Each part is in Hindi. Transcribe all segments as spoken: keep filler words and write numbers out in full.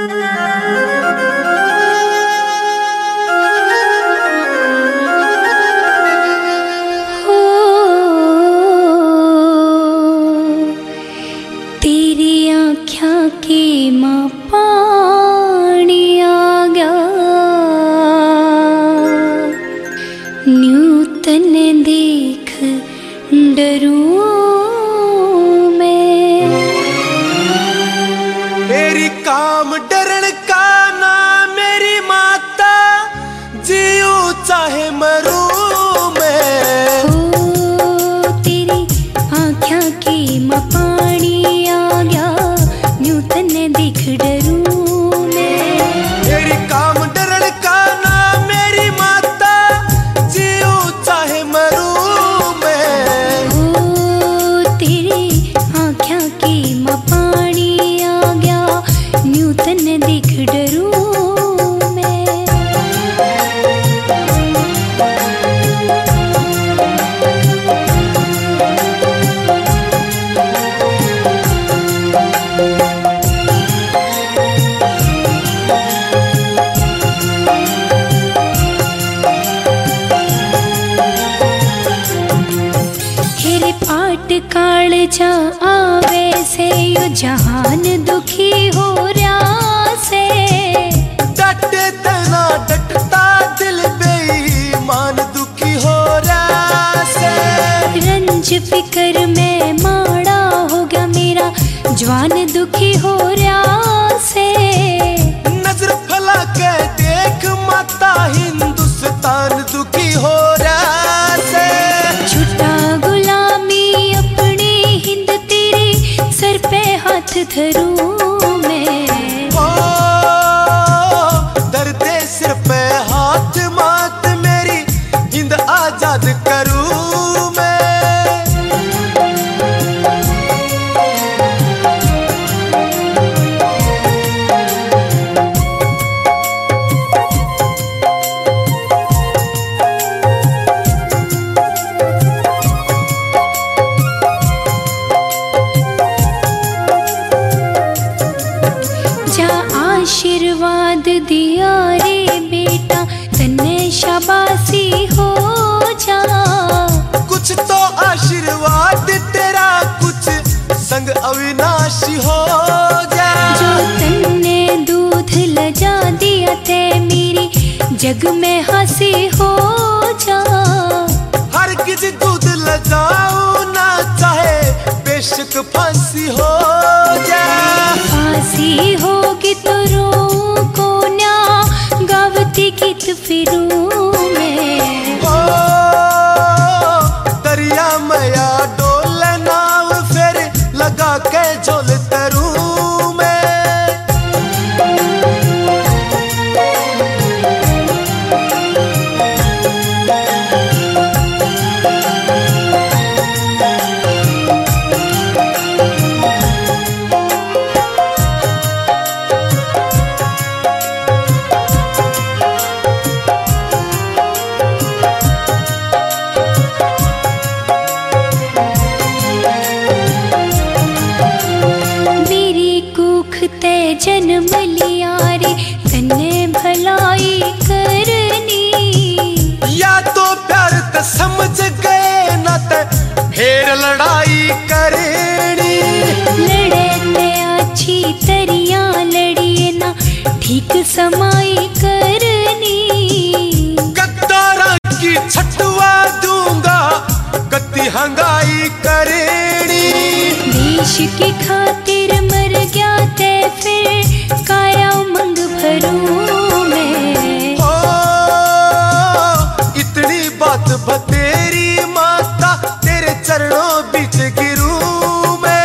कालजा आवे से यो जहान दुखी हो रहा से, डटे तना डटता दिल बेईमान दुखी हो रहा से। रंज फिकर में माड़ा हो गया मेरा जवान दुखी हो रहा से। नजर फैला के देख माता हिंदुस्तान दुखी हो रहा से। छुटा गुलामी अपनी हिंद तेरे सर पे हाथ धरूं मैं। ओ दर्दे सिर पे हाथ मात मेरी हिंद आजाद करूं मैं। आशीर्वाद दिया रे बेटा तन्ने शाबाशी हो जा। कुछ तो आशीर्वाद तेरा कुछ संग अविनाशी हो जा। जो तन्ने दूध लजा दिया ते मेरी जग में हंसी हो जा। हर किसी दूध लजाओ ना चाहे बेशक फांसी हो जा। फांसी होगी तो रो को ना गावती गीत फिरूं मैं। ओ दरिया मया डोल नाव फिर लगा के झोल तरूं मैं। जन्म लिया रे तन्ने भलाई करनी। या तो प्यार ते समझ गए ना ते फिर लड़ाई करनी। लड़े ते अच्छी तरिया लड़िए ना ठीक समाई करनी। गद्दारा की छटवा दूंगा गद्दी हंगाई करनी। देश की खातिर मर गया ते फिर काया उमंग भरूं मैं। ओ इतनी बात बतेरी माता तेरे चरणों बीच गिरूं मैं।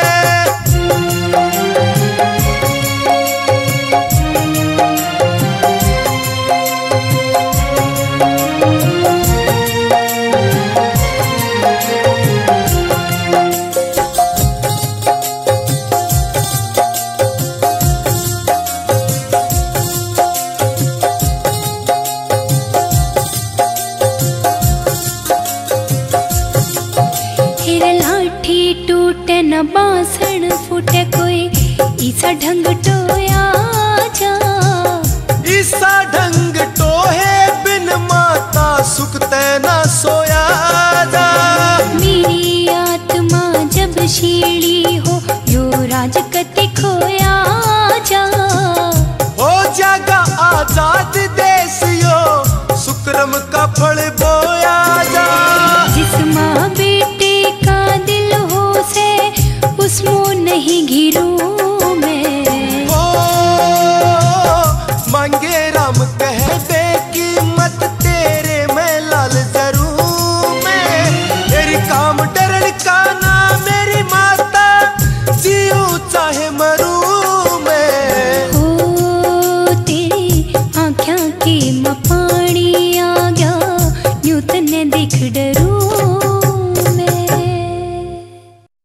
सुख ते ना